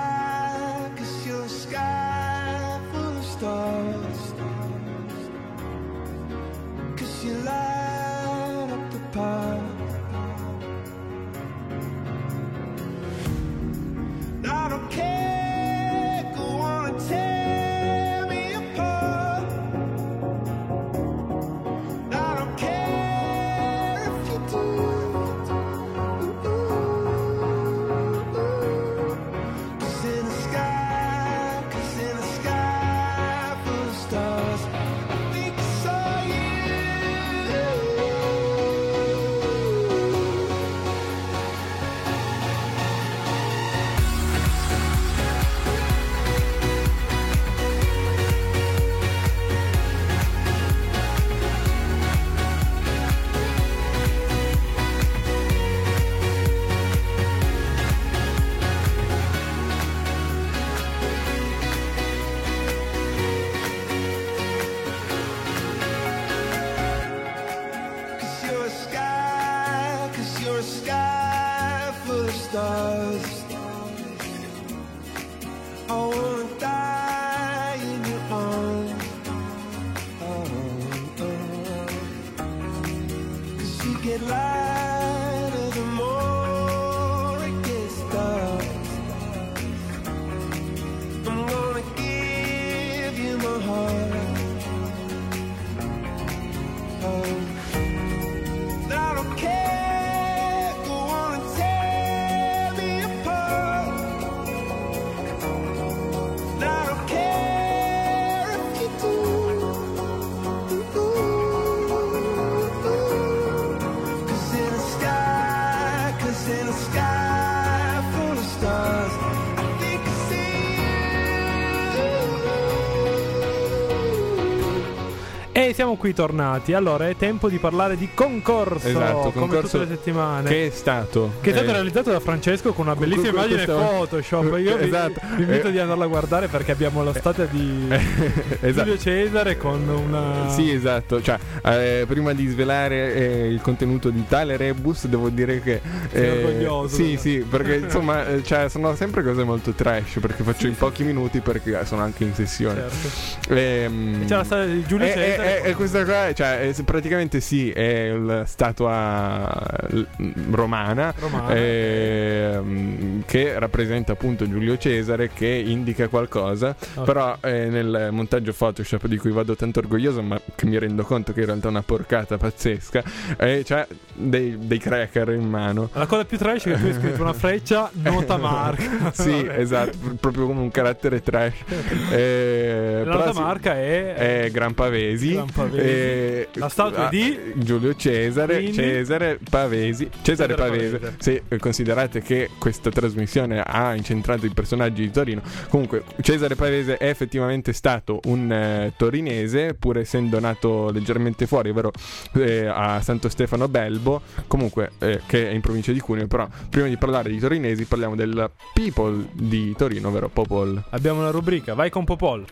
sky full of stars, 'cause you light up the path. I don't care, go on and tear me apart. I don't care if you do. 'Cause in the sky full of stars, I think I saw you. Cause you're a sky full of stars. I wanna die in your arms. Cause you get lighter the more it gets dark. I'm gonna give you my heart. I don't care, go on and tear me apart. I don't care if you do. 'Cause in the sky full of stars, I think I see you. E siamo qui tornati. Allora è tempo di parlare di concorso. Esatto, come tutte le settimane. Che è stato realizzato da Francesco con una bellissima immagine Photoshop. Io vi invito di andarla a guardare perché abbiamo la statua di Giulio Cesare con una... Sì, esatto. Cioè, prima di svelare il contenuto di tale rebus, devo dire che sei orgoglioso. Sì, perché insomma cioè, sono sempre cose molto trash, perché faccio in pochi minuti perché sono anche in sessione. Certo. C'è la storia di Giulio Cesare. E questa qua, cioè, praticamente sì, è la statua romana. Che rappresenta appunto Giulio Cesare, che indica qualcosa. Okay. Però nel montaggio Photoshop, di cui vado tanto orgoglioso, ma che mi rendo conto che in realtà è una porcata pazzesca, c'è dei cracker in mano. La cosa più trash è che tu hai scritto una freccia nota marca. Sì, esatto, proprio come un carattere trash. La nota marca è Gran Pavesi. La statua di Giulio Cesare. Quindi... Cesare Pavese. Se considerate che questa trasmissione ha incentrato i personaggi di Torino, comunque Cesare Pavese è effettivamente stato un torinese, pur essendo nato leggermente fuori, ovvero a Santo Stefano Belbo, comunque che è in provincia di Cuneo. Però prima di parlare di torinesi parliamo del people di Torino, ovvero Popol. Abbiamo una rubrica, vai con Popol.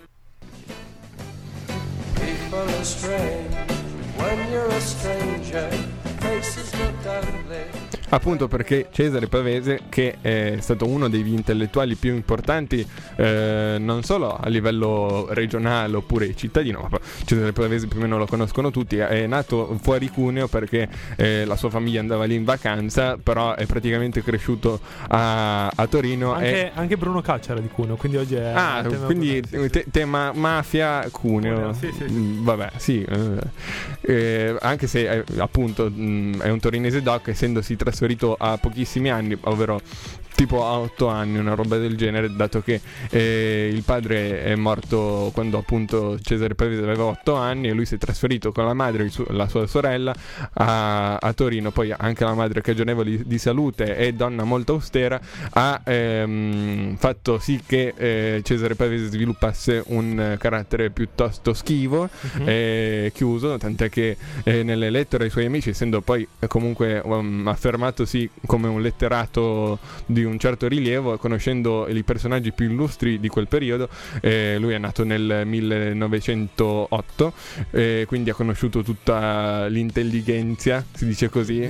People astray, when you're a stranger, faces look ugly. Appunto perché Cesare Pavese, che è stato uno degli intellettuali più importanti non solo a livello regionale oppure cittadino, ma Cesare Pavese più o meno lo conoscono tutti, è nato fuori Cuneo perché la sua famiglia andava lì in vacanza, però è praticamente cresciuto a Torino. Anche Bruno Caccia era di Cuneo, quindi oggi è quindi tema mafia Cuneo. Sì. Vabbè, sì, anche se appunto è un torinese doc, essendosi trasferito a pochissimi anni, ovvero tipo a 8 anni, una roba del genere, dato che il padre è morto quando appunto Cesare Pavese aveva 8 anni e lui si è trasferito con la madre e la sua sorella a Torino. Poi anche la madre, cagionevole di salute e donna molto austera, ha fatto sì che Cesare Pavese sviluppasse un carattere piuttosto schivo e chiuso, tant'è che nelle lettere ai suoi amici, essendo poi comunque affermatosi come un letterato di un certo rilievo, conoscendo i personaggi più illustri di quel periodo, lui è nato nel 1908, quindi ha conosciuto tutta l'intellighenzia, si dice così,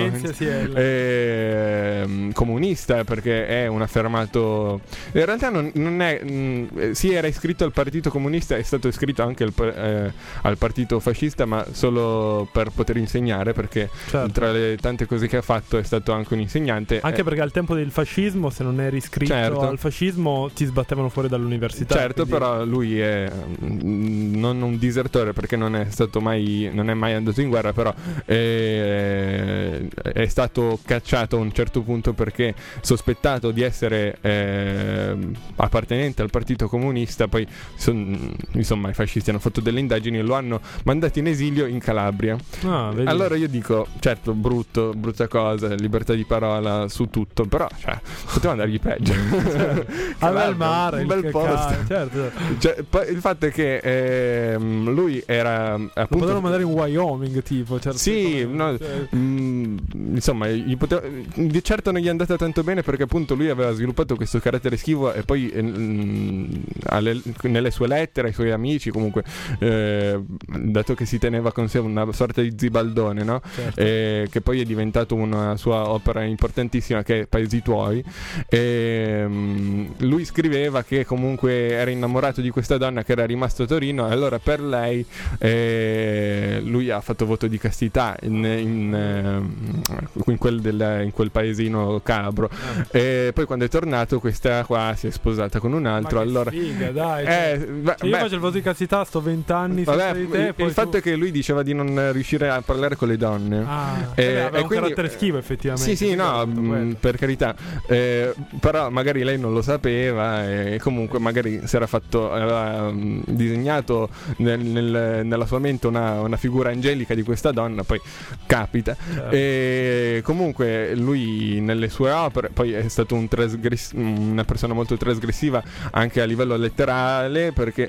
comunista, perché è un affermato, in realtà non è, sì, era iscritto al Partito Comunista, è stato iscritto anche al Partito Fascista, ma solo per poter insegnare, perché tra le tante cose che ha fatto è stato anche un insegnante, anche perché al tempo del fascismo, se non eri iscritto al fascismo, ti sbattevano fuori dall'università. Certo, quindi... però lui è non un disertore, perché non è mai andato in guerra, però è stato cacciato a un certo punto perché sospettato di essere appartenente al Partito Comunista. Poi insomma i fascisti hanno fatto delle indagini e lo hanno mandato in esilio in Calabria. Allora io dico, certo, brutta cosa, libertà di parola su tutto, però poteva andargli peggio. Aveva il mare, un bel posto. Certo. Poi il fatto è che lui era appunto, lo potevano mandare in Wyoming, tipo. Sì, insomma, di certo non gli è andata tanto bene, perché appunto lui aveva sviluppato questo carattere schivo e poi nelle sue lettere ai suoi amici, comunque, dato che si teneva con sé una sorta di zibaldone, no? Certo. Che poi è diventato una sua opera importantissima, che è Paesi Tuoi. Lui scriveva che comunque era innamorato di questa donna che era rimasta a Torino, e allora per lei lui ha fatto voto di castità in quel paesino cabro, e poi quando è tornato questa qua si è sposata con un altro. Allora figa, dai, io faccio il voto di castità, sto 20 anni senza di te, il fatto è che lui diceva di non riuscire a parlare con le donne, aveva un carattere schivo, effettivamente. Sì, no, per carità, però magari lei non lo sapeva, e comunque magari si era aveva disegnato nella sua mente una figura angelica di questa donna, poi capita. E comunque lui nelle sue opere poi è stato una persona molto trasgressiva anche a livello letterale, perché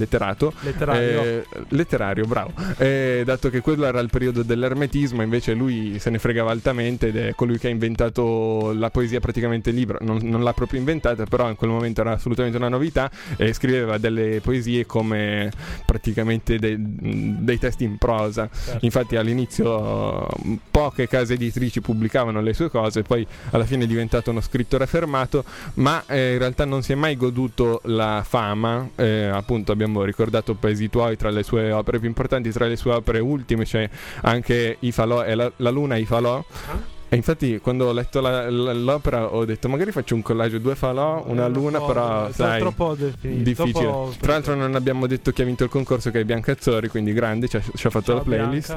letterario, bravo, dato che quello era il periodo dell'ermetismo, invece lui se ne fregava altamente, ed è colui che ha inventato la poesia praticamente libera. Non l'ha proprio inventata, però in quel momento era assolutamente una novità, e scriveva delle poesie come praticamente dei testi in prosa. Certo. Infatti all'inizio poche case editrici pubblicavano le sue cose, poi alla fine è diventato uno scrittore affermato, ma in realtà non si è mai goduto la fama. Appunto abbiamo ricordato Paesi Tuoi tra le sue opere più importanti, tra le sue opere ultime c'è anche I Falò e la Luna e I Falò. E infatti quando ho letto l'opera ho detto magari faccio un collage, 2 falò, una luna, però sai, troppo difficile. Tra l'altro non abbiamo detto chi ha vinto il concorso, che è Bianca Azzori, quindi grande, ci ha fatto la playlist.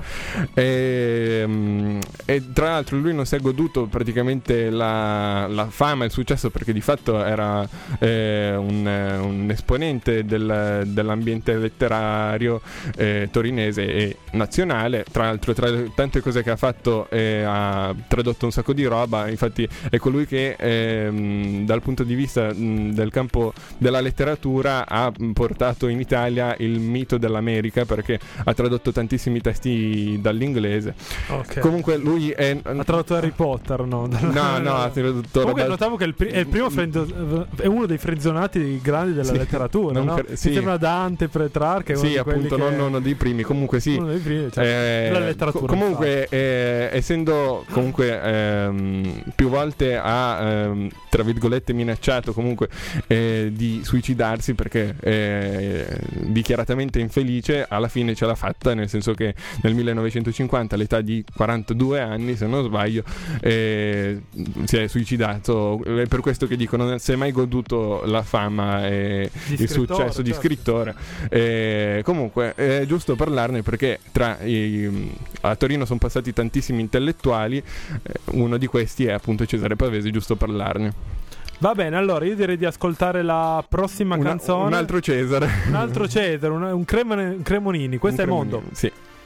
E tra l'altro lui non si è goduto praticamente la fama e il successo, perché di fatto era un esponente dell'ambiente letterario torinese e nazionale. Tra l'altro, tra le tante cose che ha fatto, ha tradotto un sacco di roba. Infatti è colui che dal punto di vista del campo della letteratura ha portato in Italia il mito dell'America, perché ha tradotto tantissimi testi dall'inglese. Comunque lui ha tradotto Harry Potter, no? No, ha tradotto. Comunque notavo che è il primo è uno dei frenzionati grandi della letteratura, no? Mi sembra Dante, Petrarca. Sì, appunto, non uno dei primi. Comunque sì, uno dei primi, della letteratura. Comunque essendo comunque più volte ha tra virgolette minacciato comunque di suicidarsi perché dichiaratamente infelice, alla fine ce l'ha fatta, nel senso che nel 1950 all'età di 42 anni, se non sbaglio, si è suicidato. È per questo che dico, non si è mai goduto la fama e il successo di scrittore. Comunque è giusto parlarne perché a Torino sono passati tantissimi intellettuali, uno di questi è appunto Cesare Pavese, giusto parlarne. Va bene, allora io direi di ascoltare la prossima canzone. Un altro Cesare. Un altro Cesare, un Cremonini. Questo è Mondo. Sì.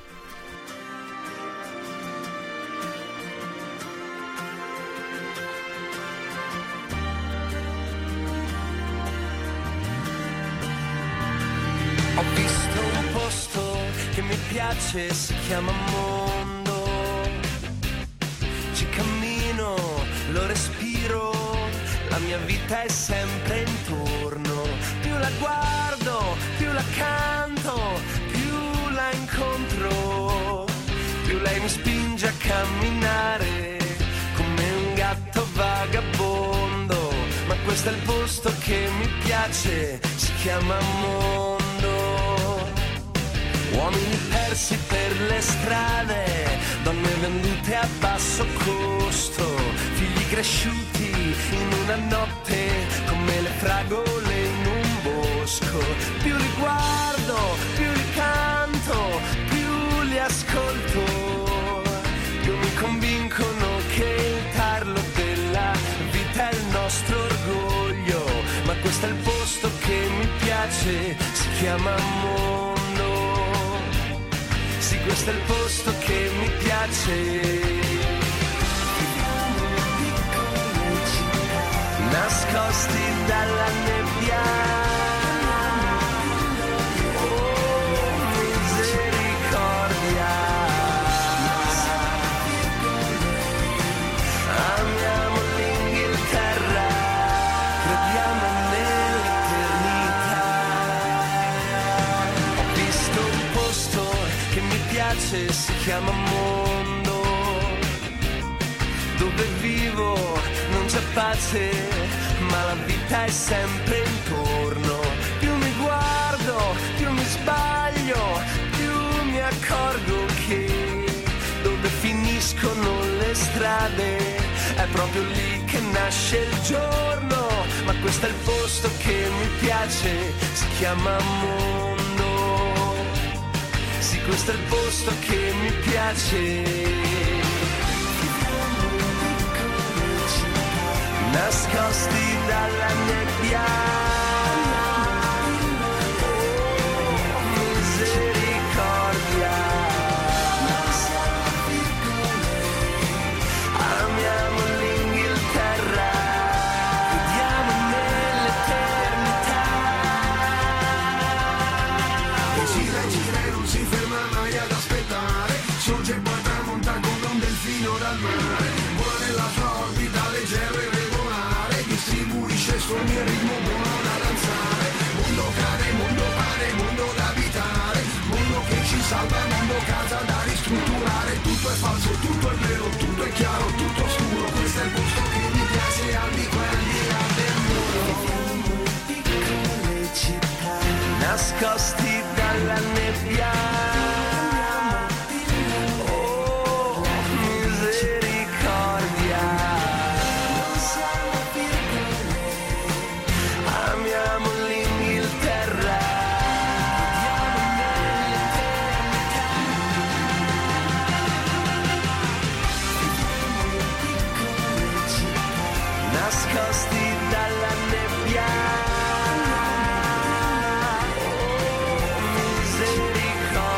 Ho visto un posto che mi piace, si chiama Mondo. Ci cammino, lo respiro, la mia vita è sempre intorno. Più la guardo, più la canto, più la incontro, più lei mi spinge a camminare come un gatto vagabondo. Ma questo è il posto che mi piace, si chiama Mondo. Uomini persi per le strade, donne vendute a basso costo, figli cresciuti in una notte come le fragole in un bosco. Più li guardo, più li canto, più li ascolto, più mi convincono che il tarlo della vita è il nostro orgoglio. Ma questo è il posto che mi piace, si chiama Mondo. Sì, questo è il posto che mi piace. Nascosti dalla nebbia, oh misericordia, amiamo l'Inghilterra, crediamo nell'eternità. Ho visto un posto che mi piace, si chiama Mondo, dove vivo non c'è pace, ma la vita è sempre intorno. Più mi guardo, più mi sbaglio, più mi accorgo che dove finiscono le strade è proprio lì che nasce il giorno. Ma questo è il posto che mi piace, si chiama Mondo. Sì, questo è il posto che mi piace. Nascosti dalla nebbia, oh misericordia, amiamo l'Inghilterra, crediamo nell'eternità. E gira e non si ferma mai ad aspettare, sorge e poi tramonta come un delfino dal mare, vola nella sua orbita leggero e distribuisce suoni e ritmo buono da danzare. Mondo cane, mondo pane, mondo da abitare, mondo che ci salva, mondo casa da ristrutturare. Tutto è falso, tutto è vero, tutto è chiaro, tutto oscuro. Questo è il posto che mi piace, al di qua e al di là del muro. Piccole città, nascosti dalla nebbia, nascosti dalla nebbia, oh misericordia.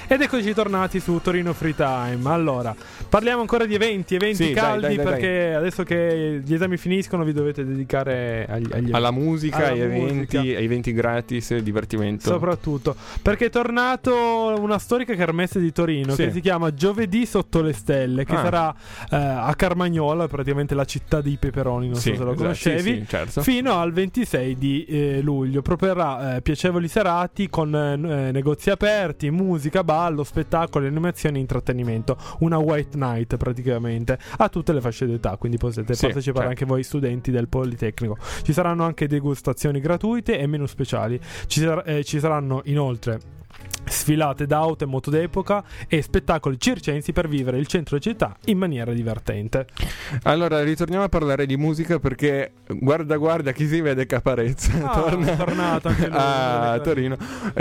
Ed eccoci tornati su Torino Free Time. Allora, parliamo ancora di eventi sì, caldi, dai. Perché adesso che gli esami finiscono vi dovete dedicare alla musica, ai eventi gratis, divertimento. Soprattutto perché è tornato una storica kermesse di Torino che si chiama Giovedì sotto le stelle, che sarà a Carmagnola, praticamente la città dei peperoni, non so se lo conoscevi, certo. Fino al 26 di luglio. Proporrà piacevoli serati con negozi aperti, musica, ballo, spettacoli, animazioni e intrattenimento. Una white night praticamente a tutte le fasce d'età, quindi potete partecipare anche voi studenti del Politecnico. Ci saranno anche degustazioni gratuite e menu speciali. Ci saranno inoltre sfilate d'auto e moto d'epoca e spettacoli circensi per vivere il centro città in maniera divertente. Allora ritorniamo a parlare di musica, perché guarda chi si vede, Caparezza è tornato anche lui a Torino.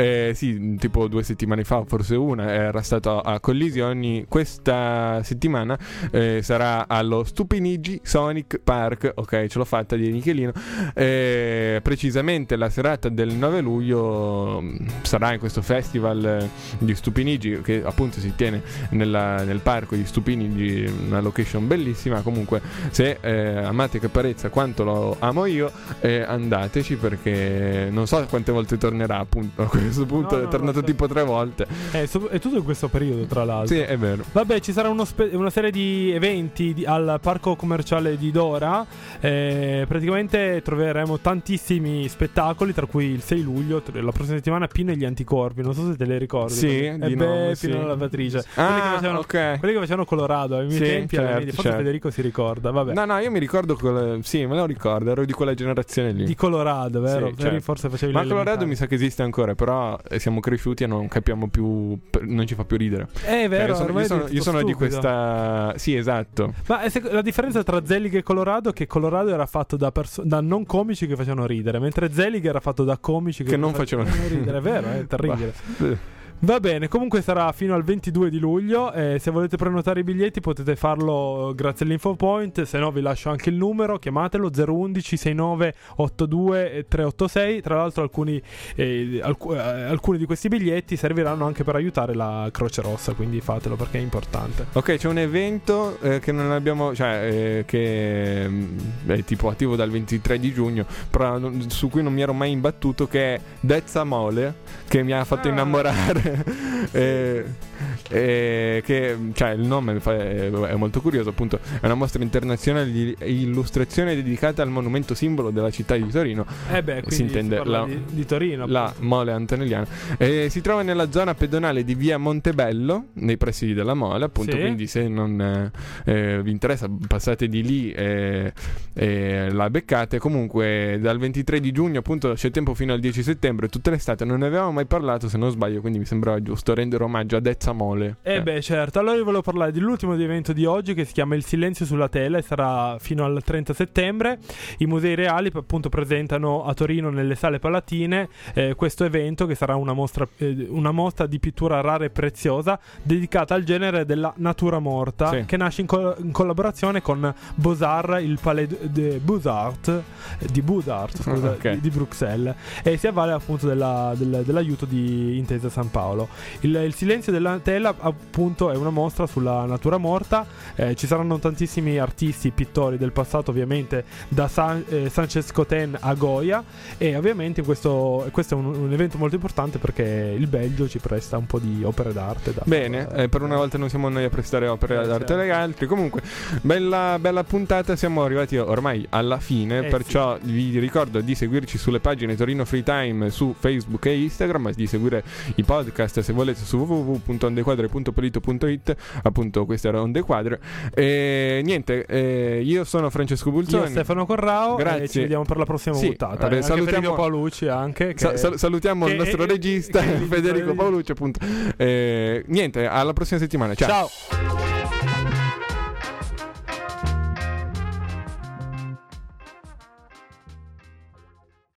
Sì, tipo 2 settimane fa, forse una, era stato a Collisioni. Questa settimana sarà allo Stupinigi Sonic Park, ok, ce l'ho fatta, di Michelino. Precisamente la serata del 9 luglio sarà in questo festival di Stupinigi, che appunto si tiene nel parco di Stupinigi, una location bellissima. Comunque, se amate Caparezza quanto lo amo io, andateci, perché non so quante volte tornerà. Appunto a questo punto è tornato tipo 3 volte. È tutto in questo periodo, tra l'altro. Sì, è vero. Vabbè, ci sarà una serie di eventi al parco commerciale di Dora. Praticamente troveremo tantissimi spettacoli, tra cui il 6 luglio, la prossima settimana, Pino e gli Anticorpi. Non so se te le ricordo. Sì, Pino la lavatrice. Quelli che facevano Colorado ai miei tempi, forse Federico si ricorda. Vabbè. No, io mi ricordo sì, me lo ricordo, ero di quella generazione lì. Di Colorado, vero? Sì, certo. Forse facevi Ma Colorado mi sa che esiste ancora, però siamo cresciuti e non capiamo più, non ci fa più ridere. È vero, io sono di questa. Sì, esatto. Ma la differenza tra Zelig e Colorado è che Colorado era fatto da non comici che facevano ridere, mentre Zelig era fatto da comici che non facevano ridere. È vero, è terribile. Va bene, comunque sarà fino al 22 di luglio. Se volete prenotare i biglietti potete farlo grazie all'InfoPoint, se no vi lascio anche il numero, chiamatelo 011 69 82 386. Tra l'altro alcuni di questi biglietti serviranno anche per aiutare la Croce Rossa, quindi fatelo perché è importante. Ok, c'è un evento che non abbiamo, che è tipo attivo dal 23 di giugno, però su cui non mi ero mai imbattuto, che è Dezza Mole, che mi ha fatto innamorare. Che il nome è molto curioso. Appunto, è una mostra internazionale di illustrazione dedicata al monumento simbolo della città di Torino. Si intende di Torino, la Mole Antonelliana. Si trova nella zona pedonale di via Montebello, nei pressi della Mole, appunto. Quindi se non vi interessa, passate di lì e la beccate. Comunque dal 23 di giugno, appunto, c'è tempo fino al 10 settembre, tutta l'estate. Non ne avevamo mai parlato, se non sbaglio, quindi mi sembrava giusto rendere omaggio a Dezza Mole. Certo. Allora io volevo parlare dell'ultimo evento di oggi, che si chiama Il Silenzio sulla Tela, e sarà fino al 30 settembre. I Musei Reali appunto presentano a Torino, nelle Sale Palatine, questo evento, che sarà una mostra di pittura rara e preziosa dedicata al genere della natura morta, che nasce in collaborazione con Beaux-Arts, il Palais de Beaux-Arts di Bruxelles, e si avvale appunto dell'aiuto di Intesa San Paolo. Il Silenzio della Tela appunto è una mostra sulla natura morta. Ci saranno tantissimi artisti, pittori del passato, ovviamente da Sanchez Coten a Goya, e ovviamente questo è un evento molto importante perché il Belgio ci presta un po' di opere d'arte per una volta non siamo noi a prestare opere d'arte agli altri. Comunque bella puntata, siamo arrivati ormai alla fine, perciò vi ricordo di seguirci sulle pagine Torino Free Time su Facebook e Instagram, di seguire i podcast se volete su www.ondequadre.polito.it. appunto, questo era Onde Quadre. E niente, io sono Francesco Bulzoni, io Stefano Corrao, grazie. E ci vediamo per la prossima puntata. Salutiamo Paolucci anche, salutiamo il nostro regista Federico Paolucci, appunto. Niente, alla prossima settimana, ciao.